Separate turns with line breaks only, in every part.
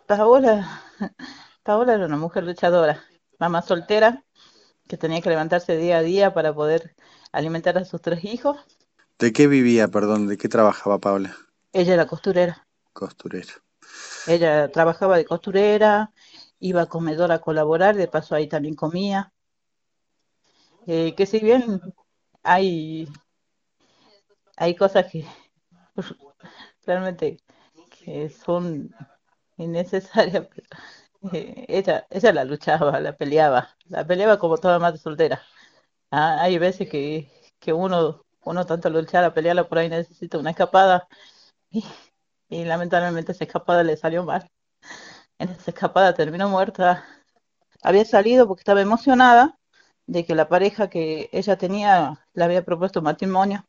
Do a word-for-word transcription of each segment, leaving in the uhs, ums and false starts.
Paola, Paola era una mujer luchadora, mamá soltera, que tenía que levantarse día a día para poder alimentar a sus tres hijos.
¿De qué vivía, perdón? ¿De qué trabajaba Paula?
Ella era costurera.
Costurera.
Ella trabajaba de costurera, iba a comedor a colaborar, de paso ahí también comía. Eh, que si bien hay, hay cosas que realmente que son innecesarias, pero, eh, ella, ella la luchaba, la peleaba, la peleaba como toda madre soltera. Ah, hay veces que, que uno, uno tanto luchar a pelearla por ahí necesita una escapada y, y lamentablemente esa escapada le salió mal. En esa escapada terminó muerta. Había salido porque estaba emocionada de que la pareja que ella tenía le había propuesto matrimonio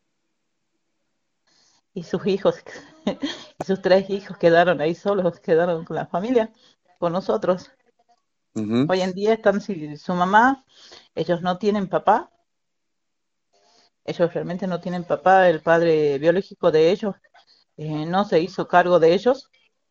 y sus hijos, y sus tres hijos quedaron ahí solos, quedaron con la familia, con nosotros.
Ujú.
Hoy en día están sin su mamá, ellos no tienen papá, ellos realmente no tienen papá, el padre biológico de ellos eh, no se hizo cargo de ellos,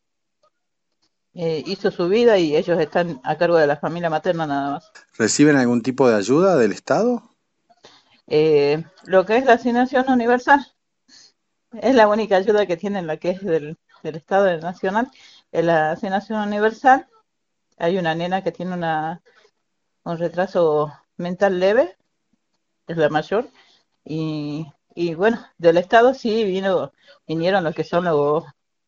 eh, hizo su vida y ellos están a cargo de la familia materna nada más.
¿Reciben algún tipo de ayuda del Estado?
Eh, lo que es la asignación universal es la única ayuda que tienen, la que es del, del Estado Nacional, es la asignación universal. Hay una nena que tiene una, un retraso mental leve, es la mayor, y, y bueno, del Estado sí vino, vinieron los que son los,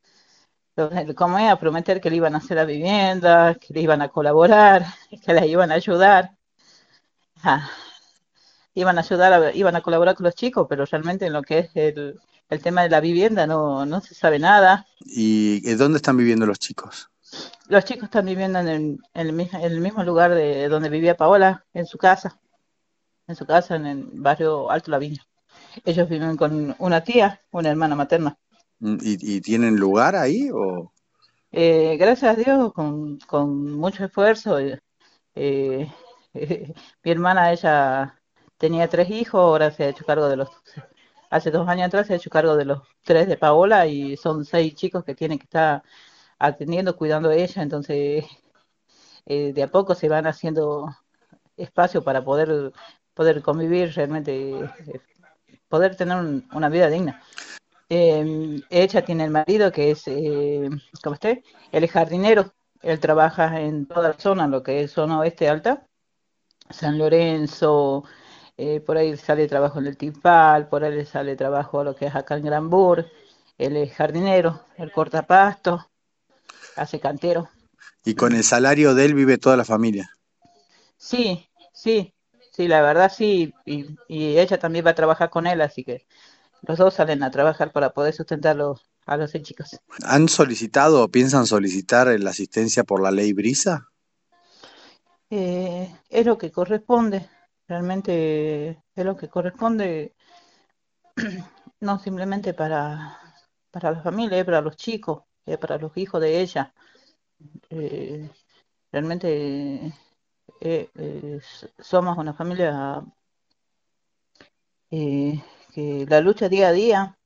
los como es, a prometer que le iban a hacer la vivienda, que le iban a colaborar, que les iban a ayudar. Ah, iban a ayudar, a- iban a colaborar con los chicos, pero realmente en lo que es el, el tema de la vivienda no, no se sabe nada.
¿Y eh, dónde están viviendo los chicos?
Los chicos están viviendo en el, en el, mi- en el mismo lugar de donde vivía Paola, en su casa, en su casa en el barrio Alto La Viña. Ellos viven con una tía, una hermana materna.
Mm, ¿Y, y tienen lugar ahí o?
Eh, gracias a Dios, con, con mucho esfuerzo, eh, eh, mi hermana, ella tenía tres hijos, ahora se ha hecho cargo de los, hace dos años atrás se ha hecho cargo de los tres de Paola y son seis chicos que tienen que estar atendiendo, cuidando de ella, entonces eh, de a poco se van haciendo espacio para poder, poder convivir realmente, eh, poder tener un- una vida digna. Eh, ella tiene el marido que es, eh, ¿cómo esté? Él es jardinero, él trabaja en toda la zona, lo que es zona oeste alta, San Lorenzo, eh, por ahí sale trabajo en el Timpal, por ahí le sale trabajo a lo que es acá en Granbur, él es jardinero, él corta pasto, hace cantero.
Y con el salario de él vive toda la familia.
Sí, sí, sí, la verdad sí, y, y ella también va a trabajar con él, así que los dos salen a trabajar para poder sustentar los- a los seis chicos.
¿Han solicitado o piensan solicitar la asistencia por la ley Brisa?
Eh, es lo que corresponde, realmente es lo que corresponde, no simplemente para, para la familia, es para los chicos, es para los hijos de ella. Eh, realmente eh, eh, s- somos una familia eh, que la lucha día a día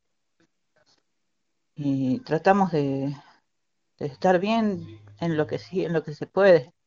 y tratamos de, de estar bien en lo que sí, en lo que se puede.